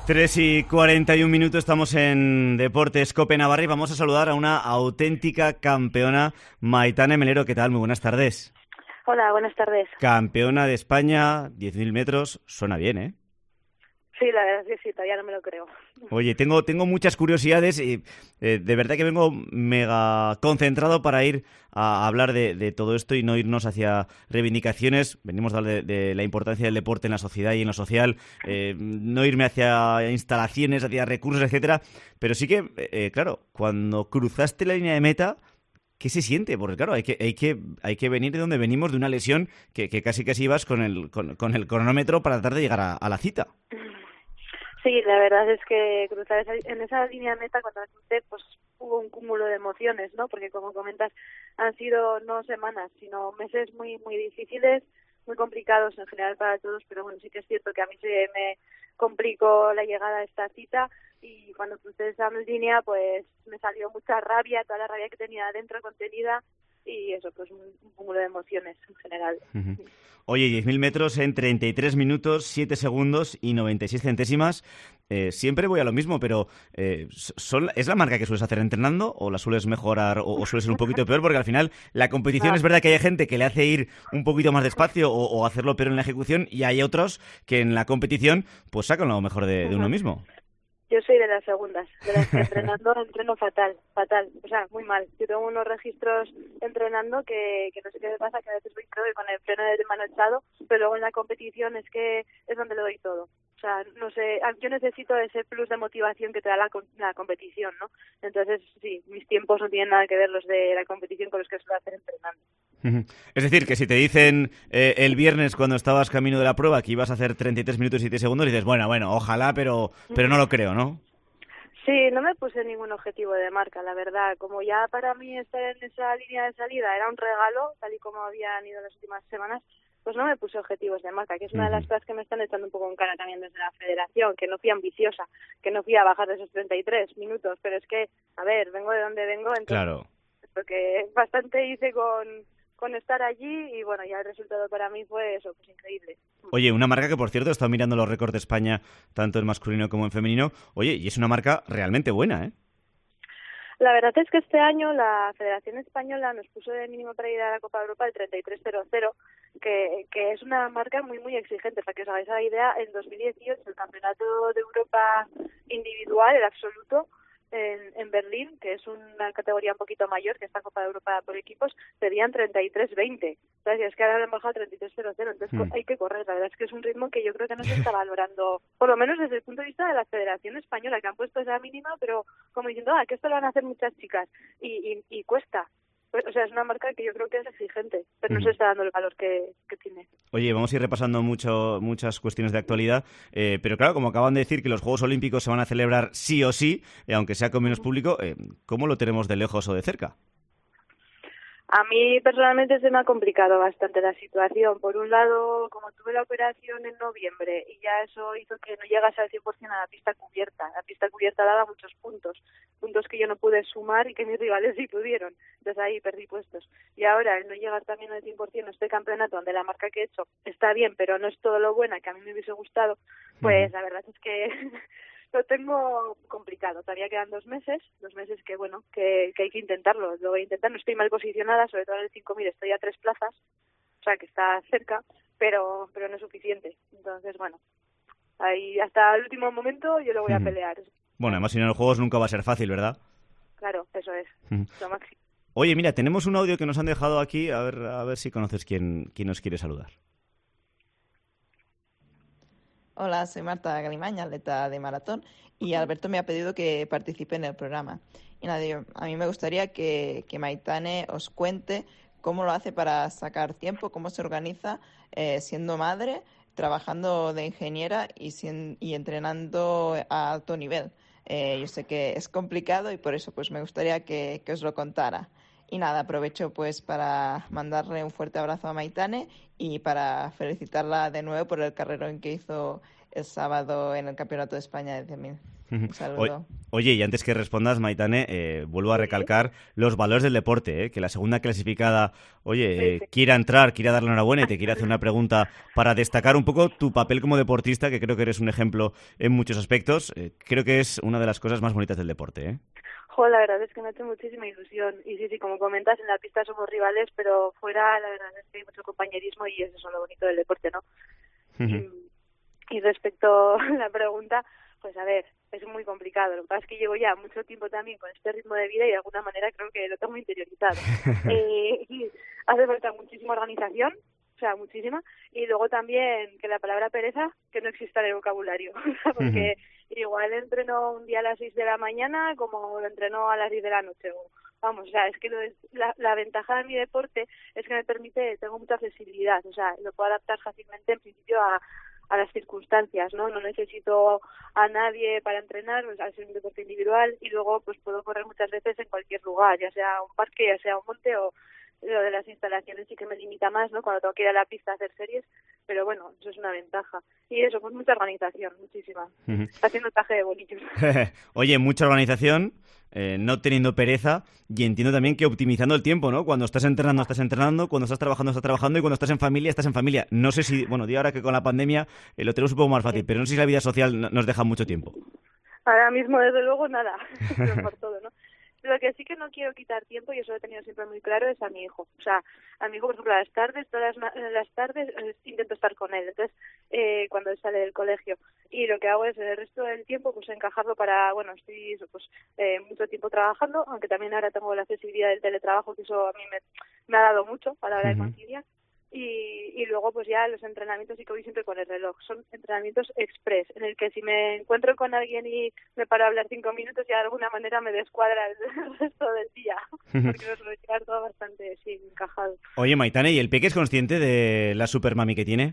3:41, estamos en Deportes Cope Navarra y vamos a saludar a una auténtica campeona, Maitane Melero. ¿Qué tal? Muy buenas tardes. Hola, buenas tardes. Campeona de España, 10.000 metros, suena bien, ¿eh? Sí, la verdad es que sí, todavía no me lo creo. Oye, tengo muchas curiosidades y de verdad que vengo mega concentrado para ir a hablar de todo esto y no irnos hacia reivindicaciones. Venimos a hablar de la importancia del deporte en la sociedad y en lo social, no irme hacia instalaciones, hacia recursos, etcétera. Pero sí que, claro, cuando cruzaste la línea de meta, ¿qué se siente? Porque claro, hay que venir de donde venimos, de una lesión que casi ibas con el cronómetro para tratar de llegar a la cita. Sí, la verdad es que cruzar en esa línea de meta cuando me crucé, pues hubo un cúmulo de emociones, ¿no? Porque como comentas, han sido no semanas, sino meses muy muy difíciles, muy complicados en general para todos, pero bueno, sí que es cierto que a mí se me complicó la llegada a esta cita y cuando crucé esa línea, pues me salió mucha rabia, toda la rabia que tenía adentro contenida y eso, pues un cúmulo de emociones en general. Uh-huh. Oye, 10.000 metros en 33 minutos, 7 segundos y 96 centésimas. Siempre voy a lo mismo, pero ¿es la marca que sueles hacer entrenando o la sueles mejorar o suele ser un poquito peor? Porque al final la competición es verdad que hay gente que le hace ir un poquito más despacio o hacerlo peor en la ejecución y hay otros que en la competición pues sacan lo mejor de uno mismo. Yo soy de las segundas, de las que entreno fatal, o sea, muy mal. Yo tengo unos registros entrenando que no sé qué me pasa, que a veces voy creo que con el freno de mano echado, pero luego en la competición es que es donde lo doy todo. O sea, no sé, yo necesito ese plus de motivación que te da la competición, ¿no? Entonces, sí, mis tiempos no tienen nada que ver los de la competición con los que suelo hacer entrenando. Es decir, que si te dicen el viernes cuando estabas camino de la prueba que ibas a hacer 33 minutos y 7 segundos, dices, bueno, ojalá, pero no lo creo, ¿no? Sí, no me puse ningún objetivo de marca, la verdad. Como ya para mí estar en esa línea de salida era un regalo, tal y como habían ido las últimas semanas, pues no me puse objetivos de marca, que es una de las cosas que me están echando un poco en cara también desde la federación, que no fui ambiciosa, que no fui a bajar de esos 33 minutos, pero es que, a ver, vengo de donde vengo, entonces, claro. Porque bastante hice con estar allí y bueno, ya el resultado para mí fue eso, pues increíble. Oye, una marca que por cierto he estado mirando los récords de España, tanto en masculino como en femenino, oye, y es una marca realmente buena, ¿eh? La verdad es que este año la Federación Española nos puso de mínimo para ir a la Copa de Europa el 33.00, que es una marca muy muy exigente. Para que os hagáis la idea, en 2018 el Campeonato de Europa individual, el absoluto, en Berlín, que es una categoría un poquito mayor que esta Copa de Europa por equipos, pedían 33.20. Entonces, es que ahora han bajado 33.00, entonces hay que correr. La verdad es que es un ritmo que yo creo que no se está valorando, por lo menos desde el punto de vista de la Federación Española, que han puesto esa mínima, pero como diciendo, que esto lo van a hacer muchas chicas, y cuesta. O sea, es una marca que yo creo que es exigente, pero no se está dando el valor que tiene. Oye, vamos a ir repasando muchas cuestiones de actualidad, pero claro, como acaban de decir que los Juegos Olímpicos se van a celebrar sí o sí, aunque sea con menos público, ¿cómo lo tenemos de lejos o de cerca? A mí personalmente se me ha complicado bastante la situación. Por un lado, como tuve la operación en noviembre y ya eso hizo que no llegase al 100% a la pista cubierta. La pista cubierta daba muchos puntos que yo no pude sumar y que mis rivales sí pudieron. Entonces ahí perdí puestos. Y ahora, el no llegar también al 100% a este campeonato, donde la marca que he hecho está bien, pero no es todo lo buena que a mí me hubiese gustado, pues la verdad es que lo tengo complicado. Todavía quedan 2 meses que bueno, que hay que intentarlo. Lo voy a intentar. No estoy mal posicionada, sobre todo en el 5.000 estoy a 3 plazas, o sea que está cerca, pero no es suficiente. Entonces, bueno, ahí hasta el último momento yo lo voy a pelear. Bueno, además si no en los Juegos nunca va a ser fácil, ¿verdad? Claro, eso es, lo máximo. Oye, mira, tenemos un audio que nos han dejado aquí, a ver si conoces quién nos quiere saludar. Hola, soy Marta Galimaña, atleta de maratón, y Alberto me ha pedido que participe en el programa. Y nada, a mí me gustaría que Maitane os cuente cómo lo hace para sacar tiempo, cómo se organiza siendo madre, trabajando de ingeniera y entrenando a alto nivel. Yo sé que es complicado y por eso pues me gustaría que os lo contara. Y nada, aprovecho pues para mandarle un fuerte abrazo a Maitane y para felicitarla de nuevo por el carrerón que hizo el sábado en el Campeonato de España de 100.000. Un saludo. Oye, y antes que respondas, Maitane, vuelvo a recalcar los valores del deporte, que la segunda clasificada, quiera entrar, quiera darle enhorabuena y te quiera hacer una pregunta para destacar un poco tu papel como deportista, que creo que eres un ejemplo en muchos aspectos. Creo que es una de las cosas más bonitas del deporte, ¿eh? Jo, la verdad es que me ha hecho muchísima ilusión. Y sí, como comentas, en la pista somos rivales, pero fuera la verdad es que hay mucho compañerismo y eso es lo bonito del deporte, ¿no? Y respecto a la pregunta, pues a ver, es muy complicado. Lo que pasa es que llevo ya mucho tiempo también con este ritmo de vida y de alguna manera creo que lo tengo interiorizado. Y hace falta muchísima organización, o sea, muchísima. Y luego también que la palabra pereza, que no exista en el vocabulario. Porque igual entreno un día a las 6 de la mañana como lo entreno a las 10 de la noche. Vamos, o sea, es que la ventaja de mi deporte es que me permite, tengo mucha flexibilidad. O sea, lo puedo adaptar fácilmente en principio a las circunstancias, ¿no? No necesito a nadie para entrenar, pues, al ser un deporte individual, y luego pues puedo correr muchas veces en cualquier lugar, ya sea un parque, ya sea un monte, o lo de las instalaciones sí que me limita más, ¿no? Cuando tengo que ir a la pista a hacer series, pero bueno, eso es una ventaja. Y eso, pues mucha organización, muchísima. Haciendo taje de bolillos. Oye, mucha organización, no teniendo pereza, y entiendo también que optimizando el tiempo, ¿no? Cuando estás entrenando, cuando estás trabajando, y cuando estás en familia. No sé si, bueno, di ahora que con la pandemia lo tenemos un poco más fácil, pero no sé si la vida social nos deja mucho tiempo. Ahora mismo, desde luego, nada, pero por todo, ¿no? Lo que sí que no quiero quitar tiempo, y eso lo he tenido siempre muy claro, es a mi hijo. O sea, a mi hijo, por ejemplo, a las tardes, todas las tardes intento estar con él. Entonces, cuando él sale del colegio. Y lo que hago es el resto del tiempo, pues encajarlo para, bueno, estoy pues mucho tiempo trabajando, aunque también ahora tengo la accesibilidad del teletrabajo, que eso a mí me ha dado mucho a la hora de conciliar. Y luego pues ya los entrenamientos sí que voy siempre con el reloj. Son entrenamientos express, en el que si me encuentro con alguien y me paro a hablar 5 minutos, ya de alguna manera me descuadra el resto del día, porque nos lo voy a llevar todo bastante encajado. Oye, Maitane, ¿y el peque es consciente de la supermami que tiene?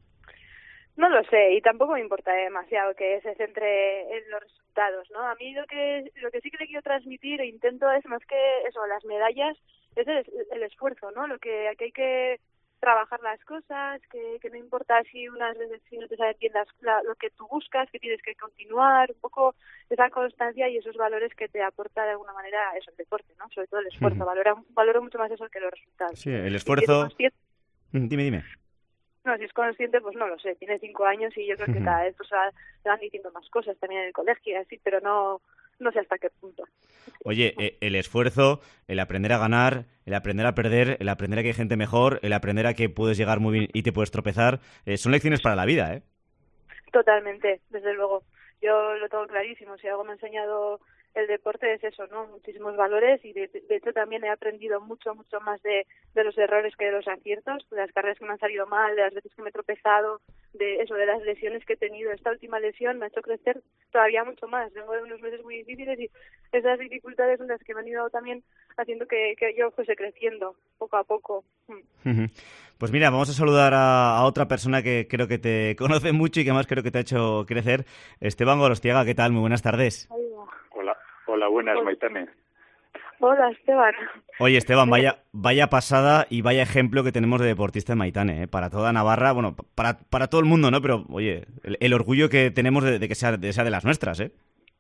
No lo sé, y tampoco me importa demasiado que se centre en los resultados, ¿no? A mí lo que sí que le quiero transmitir e intento es más que eso, las medallas, es el esfuerzo, ¿no? Lo que hay que trabajar las cosas, que no importa si unas veces si no te sale bien lo que tú buscas, que tienes que continuar, un poco esa constancia y esos valores que te aporta de alguna manera eso, el deporte, ¿no? Sobre todo el esfuerzo, valoro mucho más eso que los resultados. Sí, el esfuerzo. Dime. No, si es consciente, pues no lo sé, tiene 5 años y yo creo que cada vez pues, le van diciendo más cosas también en el colegio y así, pero no sé hasta qué punto. Oye, el esfuerzo, el aprender a ganar, el aprender a perder, el aprender a que hay gente mejor, el aprender a que puedes llegar muy bien y te puedes tropezar, son lecciones para la vida, ¿eh? Totalmente, desde luego. Yo lo tengo clarísimo, si algo me ha enseñado el deporte es eso, ¿no? Muchísimos valores y de hecho también he aprendido mucho más de los errores que de los aciertos, de las carreras que me han salido mal, de las veces que me he tropezado, de eso, de las lesiones que he tenido. Esta última lesión me ha hecho crecer todavía mucho más. Vengo de unos meses muy difíciles y esas dificultades son las que me han ido también haciendo que yo fuese creciendo poco a poco. Pues mira, vamos a saludar a otra persona que creo que te conoce mucho y que además creo que te ha hecho crecer. Esteban Gorostiaga, ¿qué tal? Muy buenas tardes. Hola, buenas, Maitane. Hola, Esteban. Oye, Esteban, vaya pasada y vaya ejemplo que tenemos de deportista en Maitane, ¿eh? Para toda Navarra, bueno, para todo el mundo, ¿no? Pero, oye, el orgullo que tenemos de que sea de las nuestras, ¿eh?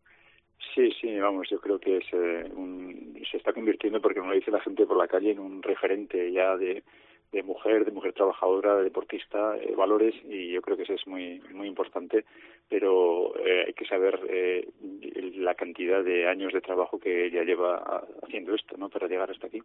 Sí, vamos, yo creo que se está convirtiendo, porque me lo dice la gente por la calle, en un referente ya de mujer trabajadora, de deportista, valores, y yo creo que eso es muy muy importante, pero hay que saber la cantidad de años de trabajo que ella lleva haciendo esto, ¿no? Para llegar hasta aquí.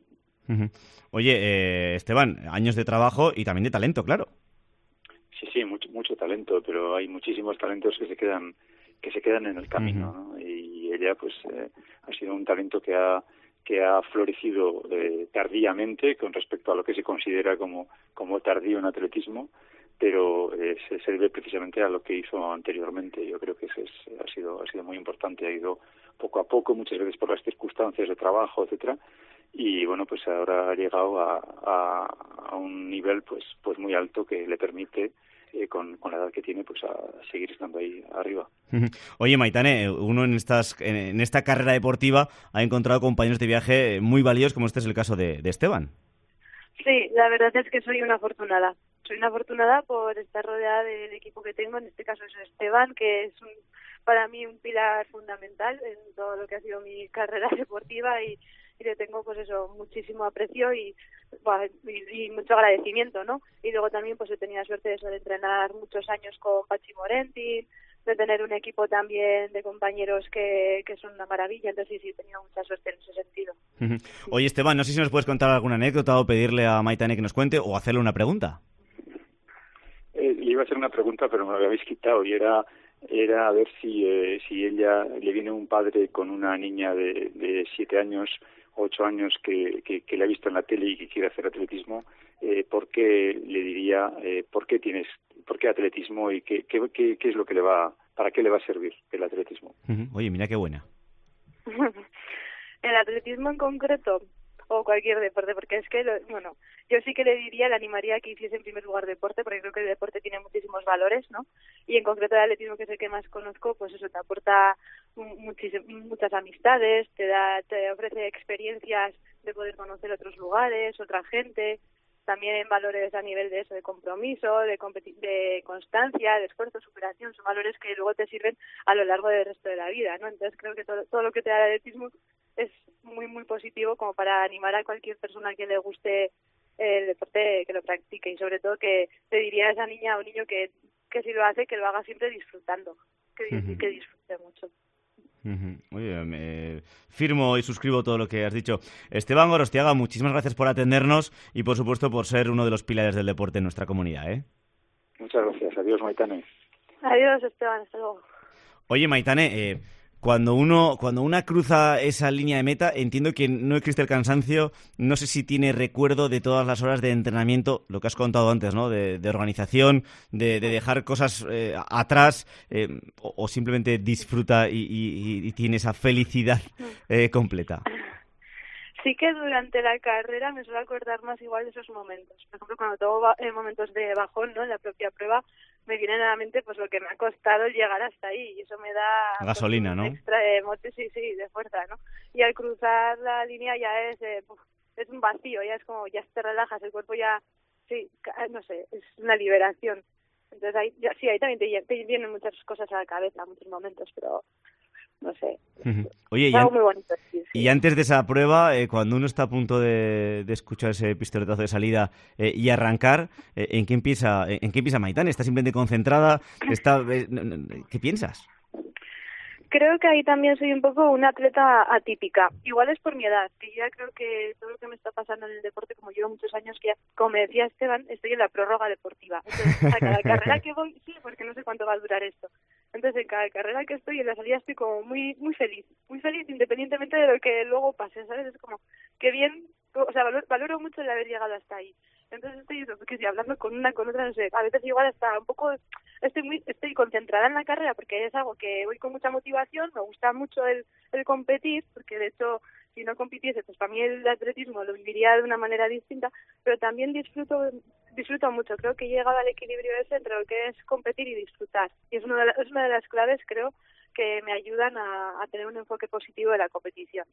Oye, Esteban, años de trabajo y también de talento, claro. Sí, mucho talento, pero hay muchísimos talentos que se quedan en el camino, ¿no? Y ella pues ha sido un talento que ha florecido tardíamente con respecto a lo que se considera como tardío en atletismo, pero se debe precisamente a lo que hizo anteriormente. Yo creo que eso ha sido muy importante, ha ido poco a poco, muchas veces por las circunstancias de trabajo, etcétera, y bueno, pues ahora ha llegado a un nivel pues muy alto que le permite con la edad que tiene, pues a seguir estando ahí arriba. Oye, Maitane, uno en esta carrera deportiva ha encontrado compañeros de viaje muy valiosos, como este es el caso de Esteban. Sí, la verdad es que soy una afortunada. Soy una afortunada por estar rodeada del equipo que tengo, en este caso es Esteban, que es para mí un pilar fundamental en todo lo que ha sido mi carrera deportiva y le tengo pues eso, muchísimo aprecio y mucho agradecimiento, ¿no? Y luego también pues he tenido la suerte de entrenar muchos años con Pachi Morentin, de tener un equipo también de compañeros que son una maravilla, entonces sí, he tenido mucha suerte en ese sentido. Oye, Esteban, no sé si nos puedes contar alguna anécdota o pedirle a Maitane que nos cuente o hacerle una pregunta. Le iba a hacer una pregunta, pero me lo habéis quitado, y era a ver si ella le viene un padre con una niña de 7 años, 8 años que le ha visto en la tele y que quiere hacer atletismo, ¿por qué le diría, por qué atletismo y qué es lo que para qué le va a servir el atletismo? Oye, mira qué buena. El atletismo en concreto o cualquier deporte, porque es que, yo sí que le animaría a que hiciese en primer lugar deporte, porque creo que el deporte tiene muchísimos valores, ¿no? Y en concreto el atletismo, que es el que más conozco, pues eso te aporta muchas amistades, te ofrece experiencias de poder conocer otros lugares, otra gente, también valores a nivel de eso, de compromiso, de constancia, de esfuerzo, superación, son valores que luego te sirven a lo largo del resto de la vida, ¿no? Entonces creo que todo lo que te da el atletismo es muy, muy positivo como para animar a cualquier persona que le guste el deporte que lo practique, y sobre todo que te diría a esa niña o niño que si lo hace, que lo haga siempre disfrutando, que disfrute mucho. Oye, firmo y suscribo todo lo que has dicho. Esteban Gorostiaga, muchísimas gracias por atendernos y por supuesto por ser uno de los pilares del deporte en nuestra comunidad, ¿eh? Muchas gracias. Adiós, Maitane. Adiós, Esteban. Hasta luego. Oye, Maitane, cuando una cruza esa línea de meta, entiendo que no existe el cansancio. No sé si tiene recuerdo de todas las horas de entrenamiento, lo que has contado antes, ¿no? De organización, de dejar cosas atrás, o simplemente disfruta y tiene esa felicidad completa. Sí que durante la carrera me suelo acordar más igual de esos momentos. Por ejemplo, cuando tengo momentos de bajón, ¿no? En la propia prueba, me viene a la mente pues lo que me ha costado llegar hasta ahí, y eso me da gasolina, pues, ¿no? Extra de de fuerza, ¿no? Y al cruzar la línea ya es un vacío, ya es como ya te relajas, el cuerpo ya no sé, es una liberación. Entonces ahí también te vienen muchas cosas a la cabeza, muchos momentos, pero no sé. Oye, es algo muy bonito. Sí. Y antes de esa prueba, cuando uno está a punto de escuchar ese pistoletazo de salida y arrancar, ¿en qué empieza Maitane? ¿Está simplemente concentrada? ¿Qué piensas? Creo que ahí también soy un poco una atleta atípica. Igual es por mi edad, que ya creo que todo lo que me está pasando en el deporte, como llevo muchos años, que ya, como me decía Esteban, estoy en la prórroga deportiva. Entonces, a cada carrera que voy, sí, porque no sé cuánto va a durar esto. Entonces, en cada carrera que estoy, en la salida estoy como muy feliz, independientemente de lo que luego pase, ¿sabes? Es como, qué bien, o sea, valoro mucho el haber llegado hasta ahí. Entonces estoy hablando con una, con otra, no sé, a veces igual hasta un poco, estoy concentrada en la carrera porque es algo que voy con mucha motivación, me gusta mucho el competir, porque de hecho, si no compitiese, pues para mí el atletismo lo viviría de una manera distinta, pero también disfruto mucho, creo que he llegado al equilibrio ese entre lo que es competir y disfrutar, y es una de las claves, creo, que me ayudan a tener un enfoque positivo de la competición.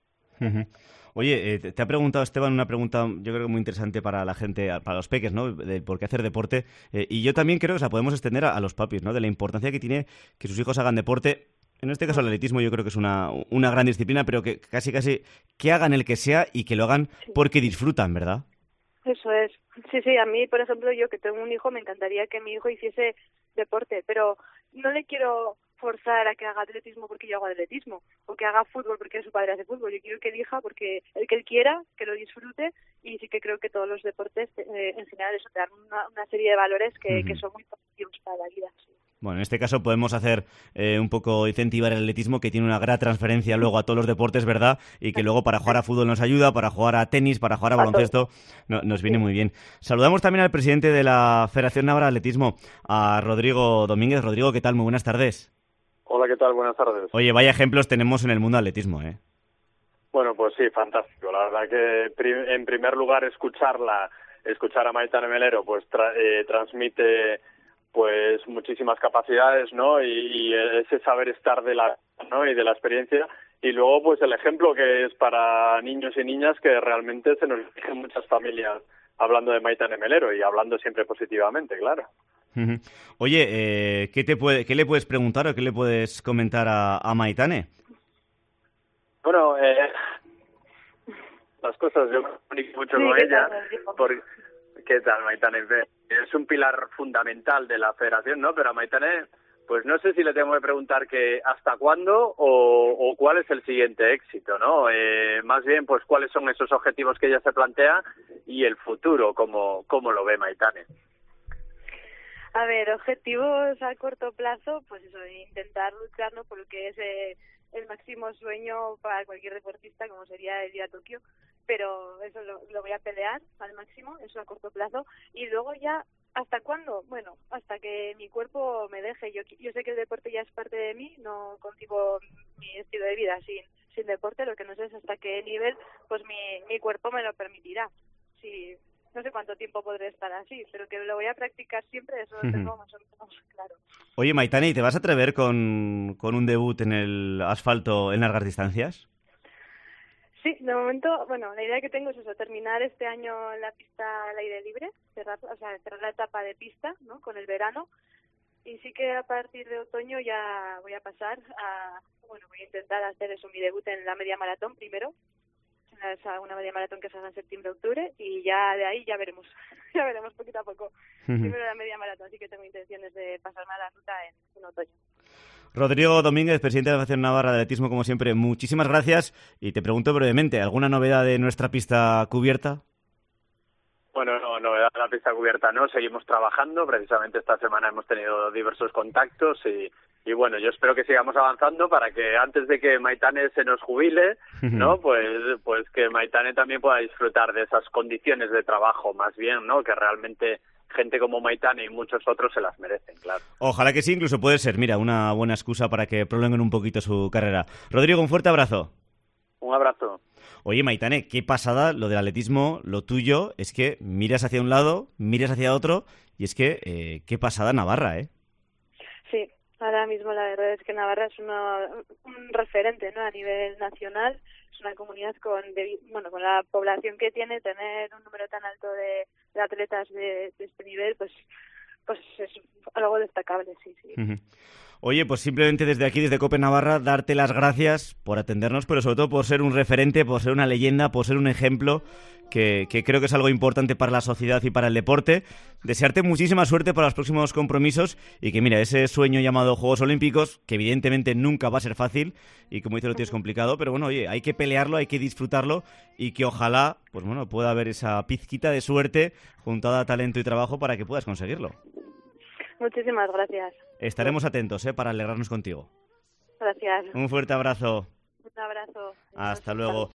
Oye, te ha preguntado Esteban una pregunta, yo creo que muy interesante para la gente, para los peques, ¿no? De por qué hacer deporte. Y yo también creo que la podemos extender a los papis, ¿no? De la importancia que tiene que sus hijos hagan deporte. En este caso el atletismo yo creo que es una gran disciplina, pero que casi que hagan el que sea y que lo hagan porque disfrutan, ¿verdad? Eso es. Sí, a mí, por ejemplo, yo que tengo un hijo, me encantaría que mi hijo hiciese deporte, pero no le quiero forzar a que haga atletismo porque yo hago atletismo, o que haga fútbol porque su padre hace fútbol. Yo quiero que elija porque el que él quiera, que lo disfrute, y sí que creo que todos los deportes en general eso te dan una serie de valores que son muy positivos para la vida. Sí. Bueno, en este caso podemos hacer un poco incentivar el atletismo, que tiene una gran transferencia luego a todos los deportes, ¿verdad? Y que luego para jugar a fútbol nos ayuda, para jugar a tenis, para jugar a baloncesto, nos viene muy bien. Saludamos también al presidente de la Federación Navarra de Atletismo, a Rodrigo Domínguez. Rodrigo, ¿qué tal? Muy buenas tardes. Hola, ¿qué tal? Buenas tardes. Oye, vaya ejemplos tenemos en el mundo del atletismo, ¿eh? Bueno, pues sí, fantástico. La verdad que en primer lugar escuchar a Maitane Melero, pues transmite pues muchísimas capacidades, ¿no? Y ese saber estar de la, ¿no? Y de la experiencia, y luego pues el ejemplo que es para niños y niñas, que realmente se nos dirigen muchas familias hablando de Maitane Melero y hablando siempre positivamente, claro. Oye, ¿qué le puedes preguntar o qué le puedes comentar a Maitane? Bueno, las cosas, yo me comunico mucho con ella. ¿Qué tal, Maitane? Es un pilar fundamental de la federación, ¿no? Pero a Maitane, pues no sé si le tengo que preguntar que hasta cuándo o cuál es el siguiente éxito, ¿no? Más bien, pues cuáles son esos objetivos que ella se plantea y el futuro, cómo lo ve Maitane. A ver, objetivos a corto plazo, pues eso, intentar luchar, ¿no?, por lo que es el máximo sueño para cualquier deportista, como sería el ir a Tokio, pero eso lo voy a pelear al máximo, eso a corto plazo, y luego ya, ¿hasta cuándo? Bueno, hasta que mi cuerpo me deje. Yo sé que el deporte ya es parte de mí, no concibo mi estilo de vida sin deporte, lo que no sé es hasta qué nivel pues mi cuerpo me lo permitirá. Sí, no sé cuánto tiempo podré estar así, pero que lo voy a practicar siempre, eso lo tengo más o menos claro. Oye, Maitane, ¿y te vas a atrever con un debut en el asfalto en largas distancias? Sí, de momento, bueno, la idea que tengo es eso, terminar este año en la pista al aire libre, cerrar la etapa de pista, ¿no?, con el verano, y sí que a partir de otoño ya voy a pasar voy a intentar hacer eso, mi debut en la media maratón primero, una media maratón que se haga en septiembre-octubre, y ya de ahí ya veremos poquito a poco. Primero la media maratón, así que tengo intenciones de pasarme a la ruta en otoño. Rodrigo Domínguez, presidente de la Federación Navarra de Atletismo, como siempre, muchísimas gracias. Y te pregunto brevemente, ¿alguna novedad de nuestra pista cubierta? Bueno, no, novedad de la pista cubierta no, seguimos trabajando. Precisamente esta semana hemos tenido diversos contactos y bueno, yo espero que sigamos avanzando para que antes de que Maitane se nos jubile, ¿no? Pues que Maitane también pueda disfrutar de esas condiciones de trabajo, más bien, ¿no? Que realmente gente como Maitane y muchos otros se las merecen, claro. Ojalá que sí, incluso puede ser, mira, una buena excusa para que prolonguen un poquito su carrera. Rodrigo, un fuerte abrazo. Un abrazo. Oye, Maitane, qué pasada lo del atletismo, lo tuyo, es que miras hacia un lado, miras hacia otro, y es que qué pasada Navarra, ¿eh? Sí, ahora mismo la verdad es que Navarra es un referente, ¿no?, a nivel nacional. Es una comunidad con la población que tiene, tener un número tan alto de atletas de este nivel, pues es algo destacable, sí. Oye, pues simplemente desde aquí, desde COPE Navarra, darte las gracias por atendernos, pero sobre todo por ser un referente, por ser una leyenda, por ser un ejemplo, que creo que es algo importante para la sociedad y para el deporte. Desearte muchísima suerte para los próximos compromisos y que, mira, ese sueño llamado Juegos Olímpicos, que evidentemente nunca va a ser fácil y como dices lo tienes complicado, pero bueno, oye, hay que pelearlo, hay que disfrutarlo y que ojalá, pues bueno, pueda haber esa pizquita de suerte juntada a talento y trabajo para que puedas conseguirlo. Muchísimas gracias. Estaremos atentos, para alegrarnos contigo. Gracias. Un fuerte abrazo. Un abrazo. Hasta luego.